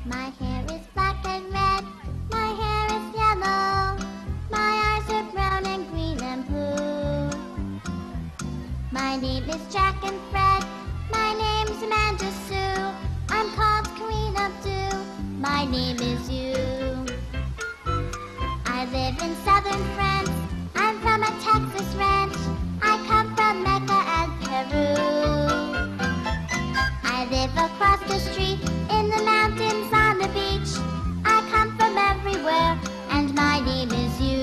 My hair is black and red, my hair is yellow, my eyes are brown and green and blue. My name is Jack and Fred, my name's Amanda Sue. I'm called Queen of Dew, my name is you. I live in southern France, I'm from a Texas ranch. I come from Mecca and Peru. I live across the street, in the mountains, on the beach. I come from everywhere, and my name is you.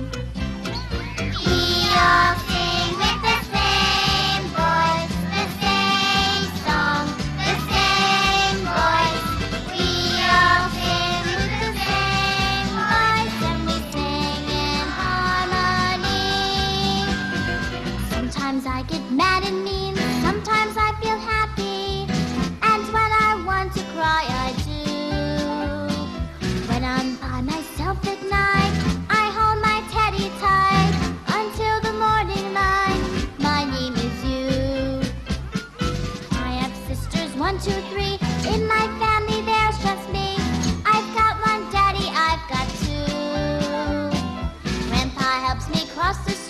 We all sing with the same voice, the same song, the same voice. We all sing with the same voice, and we sing in harmony. Sometimes I get mad and mean, sometimes I feel happy, and when I want to cry I do. When I'm by myself at night, I hold my teddy tight until the morning light. My name is you. I have sisters 1, 2, 3. In my family there's just me. I've got one daddy, I've got two. Grandpa helps me cross the